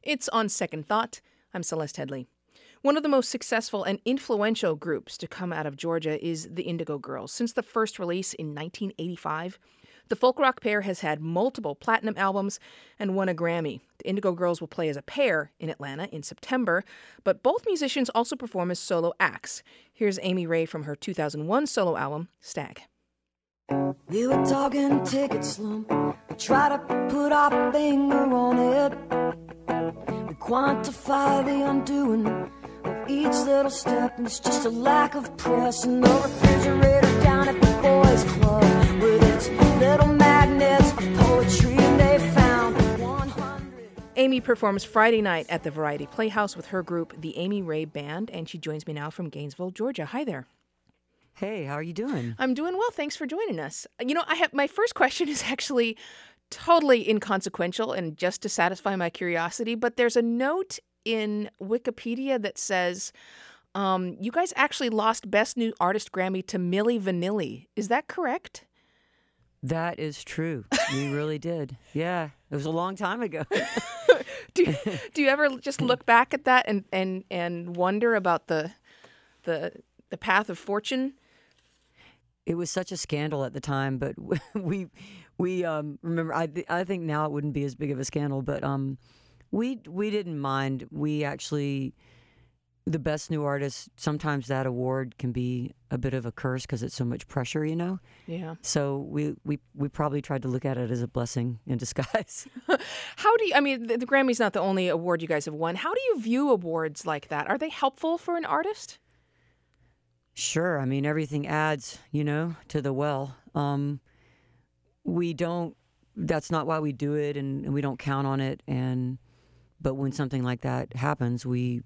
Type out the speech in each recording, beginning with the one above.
It's On Second Thought. I'm Celeste Headley. One of the most successful and influential groups to come out of Georgia is the Indigo Girls. Since the first release in 1985, the folk rock pair has had multiple platinum albums and won a Grammy. The Indigo Girls will play as a pair in Atlanta in September, but both musicians also perform as solo acts. Here's Amy Ray from her 2001 solo album, Stag. We were talking ticket slump. We try to put our finger on it. We quantify the undoing of each little step, and it's just a lack of press. And the refrigerator down at the boys' club with its little magnets of poetry, and they found 100. Amy performs Friday night at the Variety Playhouse with her group, the Amy Ray Band, and she joins me now from Gainesville, Georgia. Hi there. Hey, how are you doing? I'm doing well. Thanks for joining us. My first question is actually totally inconsequential and just to satisfy my curiosity, but there's a note in Wikipedia that says you guys actually lost Best New Artist Grammy to Milli Vanilli. Is that correct? That is true. We really did. Yeah, it was a long time ago. Do you ever just look back at that and wonder about the path of fortune? It was such a scandal at the time, but we remember. I think now it wouldn't be as big of a scandal, but we didn't mind. We actually, the Best New Artist, sometimes that award can be a bit of a curse because it's so much pressure, you know. Yeah. So we probably tried to look at it as a blessing in disguise. How do you? I mean, the Grammy's not the only award you guys have won. How do you view awards like that? Are they helpful for an artist? Sure. I mean, everything adds, to the well. We don't, that's not why we do it, and we don't count on it. But when something like that happens, we're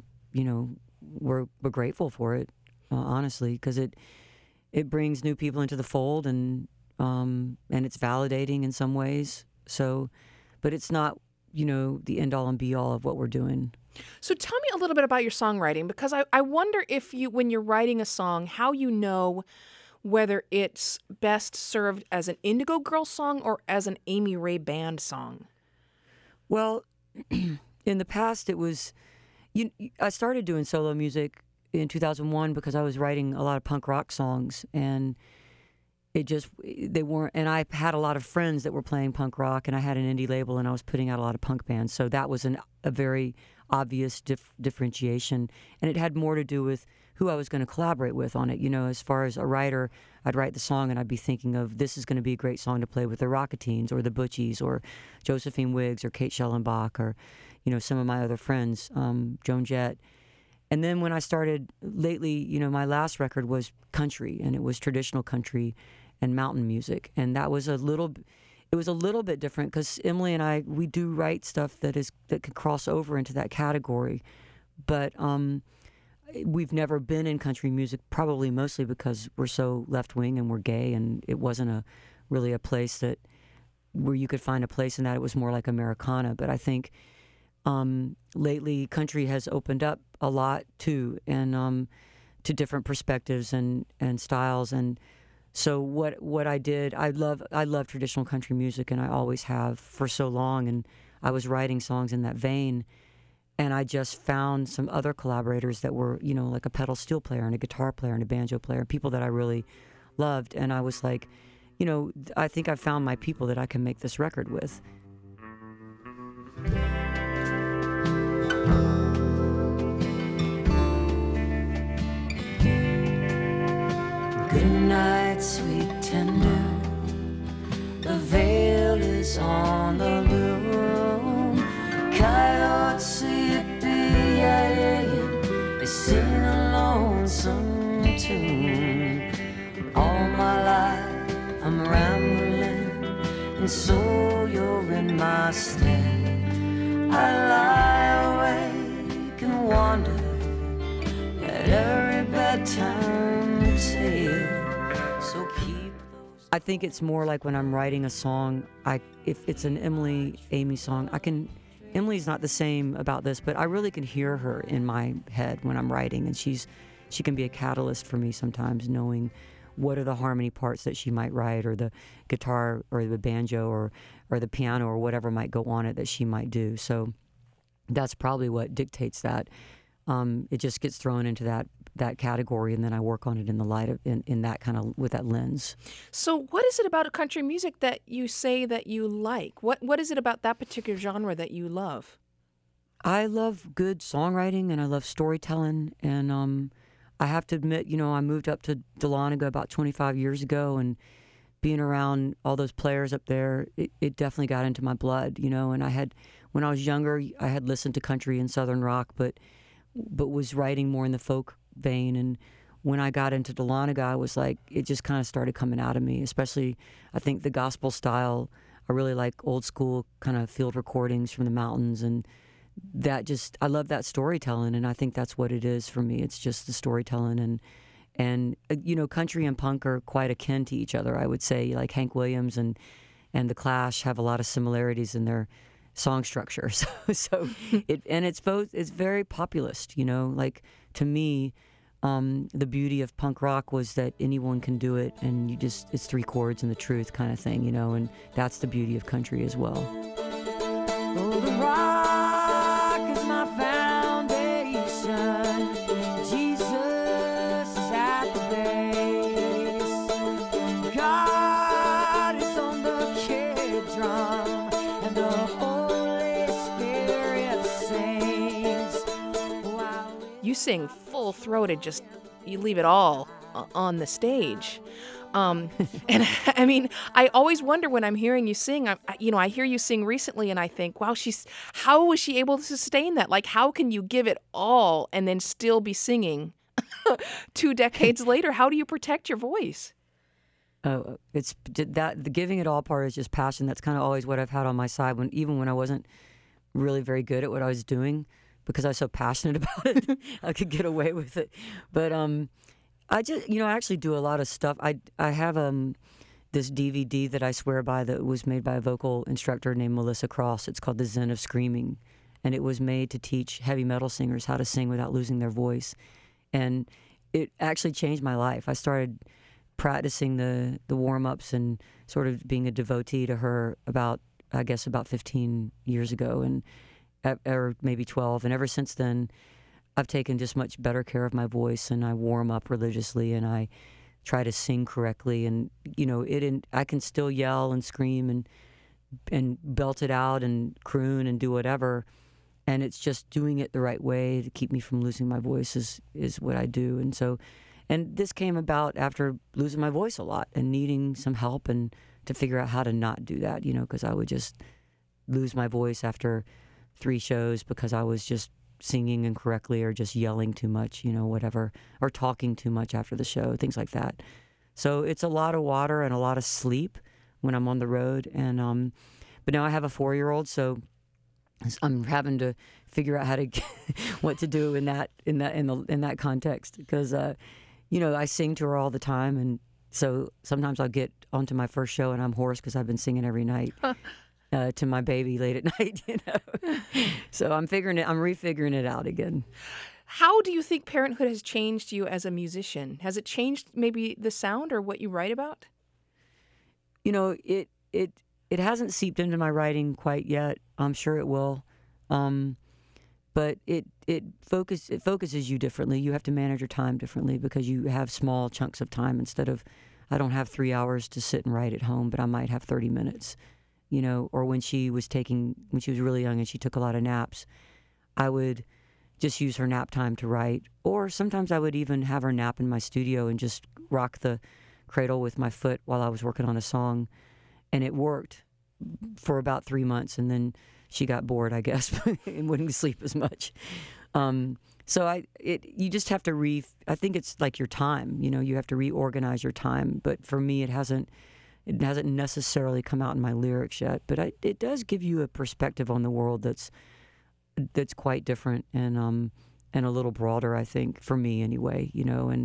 grateful for it, honestly, because it brings new people into the fold, and it's validating in some ways. So, but it's not, the end all and be all of what we're doing. So tell me a little bit about your songwriting, because I wonder if when you're writing a song, how you know whether it's best served as an Indigo Girls song or as an Amy Ray Band song. Well, in the past, it was, I started doing solo music in 2001 because I was writing a lot of punk rock songs, and they weren't, and I had a lot of friends that were playing punk rock, and I had an indie label, and I was putting out a lot of punk bands. So that was a very obvious differentiation, and it had more to do with who I was going to collaborate with on it. As far as a writer, I'd write the song, and I'd be thinking of, this is going to be a great song to play with the Rocketines or the Butchies or Josephine Wiggs or Kate Schellenbach or, some of my other friends, Joan Jett. And then when I started lately, my last record was country, and it was traditional country and mountain music, and that was a little bit different because Emily and I, we do write stuff that could cross over into that category, but we've never been in country music, probably mostly because we're so left-wing and we're gay, and it wasn't really a place where you could find a place in that. It was more like Americana. But I think lately country has opened up a lot too, and to different perspectives and styles. And so what I did, I love traditional country music, and I always have for so long, and I was writing songs in that vein, and I just found some other collaborators that were, like a pedal steel player and a guitar player and a banjo player, people that I really loved, and I was like, I think I found my people that I can make this record with. Good night, sweet tender. The veil is on the loom. Coyotes sleepy, they sing a lonesome tune. All my life I'm rambling, and so you're in my stead. I lie awake and wonder at every bedtime tale. So keep those. I think it's more like when I'm writing a song, if it's an Amy song, Emily's not the same about this, but I really can hear her in my head when I'm writing, and she can be a catalyst for me sometimes, knowing what are the harmony parts that she might write, or the guitar or the banjo or the piano or whatever might go on it that she might do. So that's probably what dictates that. It just gets thrown into that category, and then I work on it in the light of in that kind of with that lens. So, what is it about country music that you say that you like? What is it about that particular genre that you love? I love good songwriting and I love storytelling, and I have to admit, I moved up to Dahlonega about 25 years ago, and being around all those players up there, it definitely got into my blood, and when I was younger, I had listened to country and Southern rock, but was writing more in the folk vein. And when I got into Dahlonega, I was like, it just kind of started coming out of me, especially I think the gospel style. I really like old school kind of field recordings from the mountains, and I love that storytelling, and I think that's what it is for me. It's just the storytelling, and country and punk are quite akin to each other, I would say. Like Hank Williams and the Clash have a lot of similarities in their song structure. So it's very populist, like to me, the beauty of punk rock was that anyone can do it, and it's three chords and the truth kind of thing, and that's the beauty of country as well. Oh, the rock is my foundation. Jesus is at the base. God is on the kick drum, and the Holy Spirit sings. You sing full-throated, just you leave it all on the stage. And I mean, I always wonder when I'm hearing you sing, I hear you sing recently and I think, wow, how was she able to sustain that? Like, how can you give it all and then still be singing 2 decades later? How do you protect your voice? Oh, it's that the giving it all part is just passion. That's kind of always what I've had on my side even when I wasn't really very good at what I was doing, because I was so passionate about it, I could get away with it. But, I just, I actually do a lot of stuff. I have this DVD that I swear by that was made by a vocal instructor named Melissa Cross. It's called The Zen of Screaming, and it was made to teach heavy metal singers how to sing without losing their voice. And it actually changed my life. I started practicing the warm-ups and sort of being a devotee to her about 15 years ago, or maybe 12. And ever since then, I've taken just much better care of my voice, and I warm up religiously, and I try to sing correctly. And I can still yell and scream and belt it out and croon and do whatever, and it's just doing it the right way to keep me from losing my voice is what I do. And this came about after losing my voice a lot and needing some help and to figure out how to not do that, because I would just lose my voice after 3 shows because I was just singing incorrectly or just yelling too much, whatever, or talking too much after the show, things like that. So it's a lot of water and a lot of sleep when I'm on the road. And but now I have a 4-year-old, so I'm having to figure out how to what to do in that context, because I sing to her all the time, and so sometimes I'll get onto my first show and I'm hoarse because I've been singing every night. To my baby late at night, So I'm refiguring it out again. How do you think parenthood has changed you as a musician? Has it changed maybe the sound or what you write about? It hasn't seeped into my writing quite yet. I'm sure it will. But it focuses you differently. You have to manage your time differently because you have small chunks of time instead of, I don't have 3 hours to sit and write at home, but I might have 30 minutes. Or when she was really young and she took a lot of naps, I would just use her nap time to write. Or sometimes I would even have her nap in my studio and just rock the cradle with my foot while I was working on a song. And it worked for about 3 months. And then she got bored, I guess, and wouldn't sleep as much. So you just have to I think it's like your time, you have to reorganize your time. But for me, it hasn't necessarily come out in my lyrics yet, but it does give you a perspective on the world that's quite different and a little broader, I think, for me anyway. You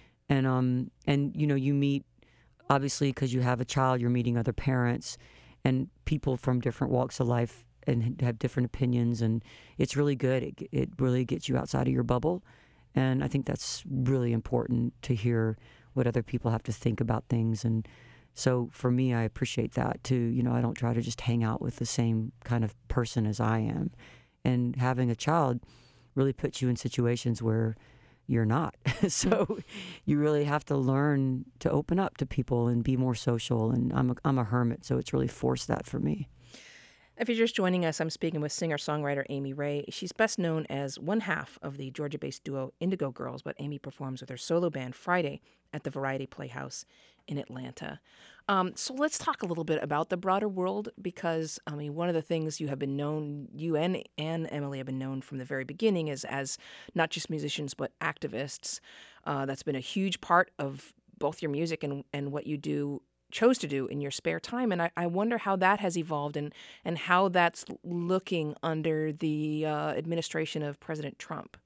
meet, obviously, because you have a child, you're meeting other parents and people from different walks of life and have different opinions, and it's really good. It really gets you outside of your bubble, and I think that's really important to hear what other people have to think about things. And so for me, I appreciate that too. I don't try to just hang out with the same kind of person as I am. and having a child really puts you in situations where you're not. So you really have to learn to open up to people and be more social. And I'm a hermit, so it's really forced that for me. If you're just joining us, I'm speaking with singer-songwriter Amy Ray. She's best known as one half of the Georgia-based duo Indigo Girls, but Amy performs with her solo band Friday at the Variety Playhouse in Atlanta. So let's talk a little bit about the broader world, because, I mean, one of the things you have been known, you and Emily have been known from the very beginning is as not just musicians, but activists. That's been a huge part of both your music and what you chose to do in your spare time. And I wonder how that has evolved and how that's looking under the administration of President Trump.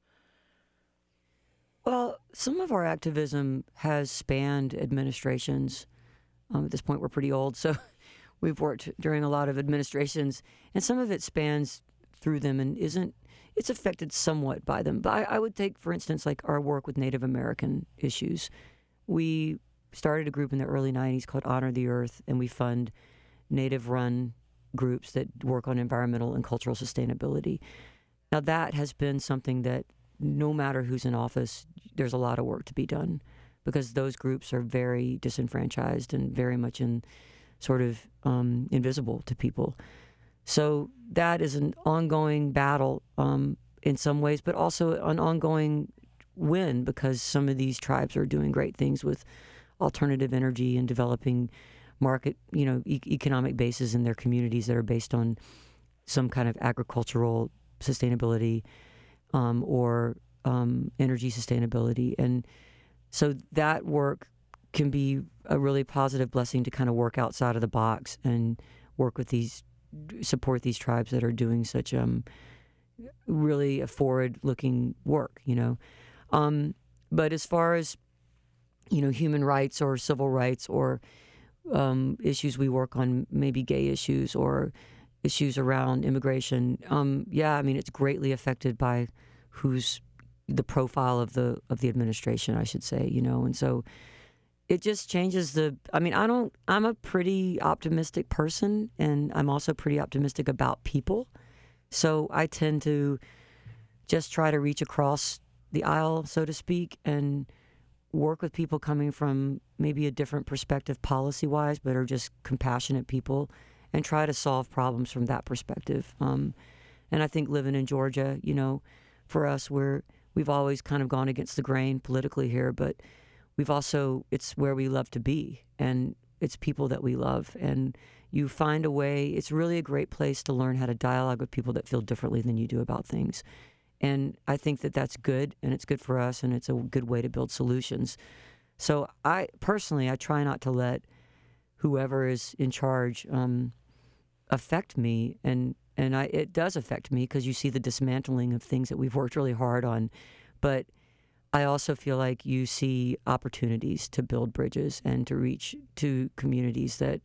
Well, some of our activism has spanned administrations. At this point, we're pretty old, so we've worked during a lot of administrations, and some of it spans through them and it's affected somewhat by them. But I would take, for instance, like our work with Native American issues. We started a group in the early 90s called Honor the Earth, and we fund Native-run groups that work on environmental and cultural sustainability. Now, that has been something that no matter who's in office, there's a lot of work to be done, because those groups are very disenfranchised and very much invisible to people. So that is an ongoing battle in some ways, but also an ongoing win, because some of these tribes are doing great things with alternative energy and developing market, economic bases in their communities that are based on some kind of agricultural sustainability or energy sustainability. And so that work can be a really positive blessing to kind of work outside of the box and support these tribes that are doing such really forward-looking work, But as far as human rights or civil rights or issues we work on, maybe gay issues or issues around immigration. It's greatly affected by who's the profile of the administration, I should say, and so it just changes I'm a pretty optimistic person, and I'm also pretty optimistic about people. So I tend to just try to reach across the aisle, so to speak, and work with people coming from maybe a different perspective policy-wise, but are just compassionate people, and try to solve problems from that perspective. And I think living in Georgia, for us, we've always kind of gone against the grain politically here, but it's where we love to be, and it's people that we love. And you find a way, it's really a great place to learn how to dialogue with people that feel differently than you do about things. And I think that that's good, and it's good for us, and it's a good way to build solutions. So I try not to let whoever is in charge affect me, and it does affect me, because you see the dismantling of things that we've worked really hard on. But I also feel like you see opportunities to build bridges and to reach to communities that,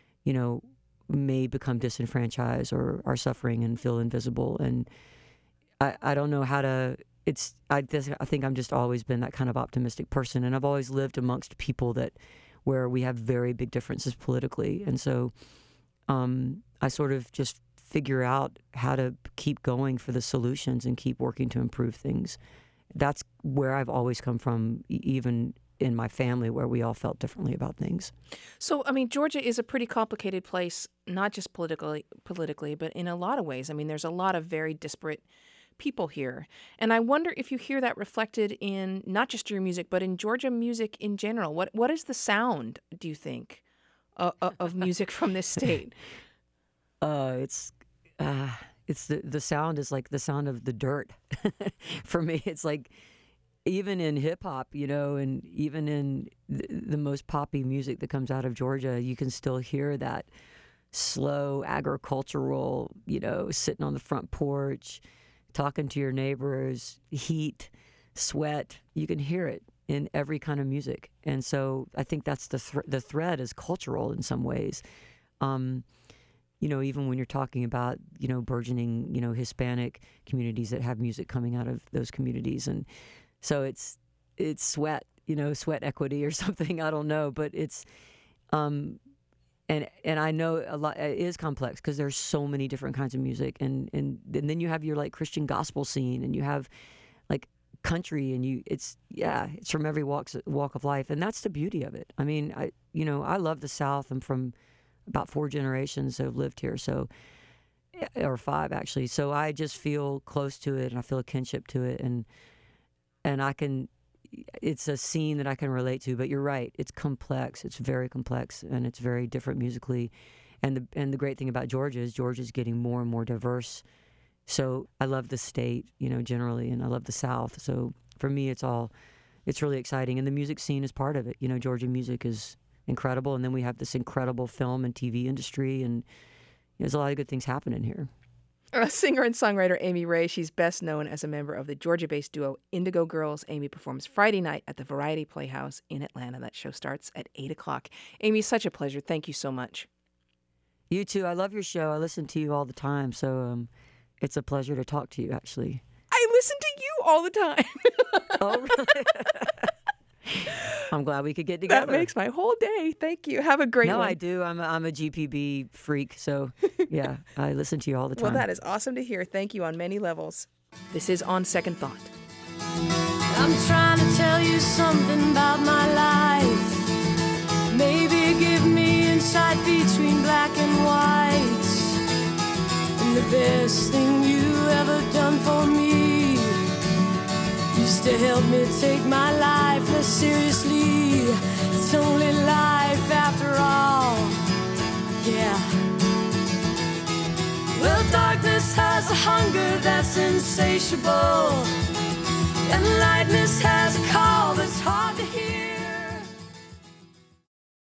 may become disenfranchised or are suffering and feel invisible. And I don't know how to. I think I'm just always been that kind of optimistic person, and I've always lived amongst people where we have very big differences politically, and so I sort of just figure out how to keep going for the solutions and keep working to improve things. That's where I've always come from, even in my family, where we all felt differently about things. So, Georgia is a pretty complicated place, not just politically, but in a lot of ways. There's a lot of very disparate people here. And I wonder if you hear that reflected in not just your music, but in Georgia music in general. What is the sound, do you think, of music from this state? It's the sound is like the sound of the dirt. For me, it's like, even in hip hop, and even in the most poppy music that comes out of Georgia, you can still hear that slow agricultural, sitting on the front porch, talking to your neighbors, heat, sweat. You can hear it in every kind of music. And so I think that's the thread is cultural in some ways. Even when you're talking about, burgeoning, Hispanic communities that have music coming out of those communities. And so it's sweat, sweat equity or something. I don't know. But it's, and and I know a lot it is complex because there's so many different kinds of music, and then you have your like Christian gospel scene, and you have like country, and it's from every walk of life, and that's the beauty of it. I mean, I love the South. I'm from about 4 generations that have lived here, or 5 actually. So I just feel close to it, and I feel a kinship to it, and it's a scene that I can relate to. But you're right, it's complex. It's very complex, and it's very different musically. And the great thing about Georgia is Georgia's getting more and more diverse. So I love the state, generally, and I love the South. So for me, it's really exciting. And the music scene is part of it. Georgia music is incredible. And then we have this incredible film and TV industry, and there's a lot of good things happening here. Singer and songwriter Amy Ray, she's best known as a member of the Georgia-based duo Indigo Girls. Amy performs Friday night at the Variety Playhouse in Atlanta. That show starts at 8 o'clock. Amy, such a pleasure. Thank you so much. You too. I love your show. I listen to you all the time. So it's a pleasure to talk to you, actually. I listen to you all the time. Oh, really? I'm glad we could get together. That makes my whole day. Thank you. Have a great one. No, I do. I'm a GPB freak, so yeah, I listen to you all the time. Well, that is awesome to hear. Thank you on many levels. This is On Second Thought. I'm trying to tell you something about my life. Maybe give me insight between black and white. And the best thing you ever done for me used to help me take my life less seriously. It's only life after all, yeah. Well, darkness has a hunger that's insatiable, and lightness has a call that's hard to hear.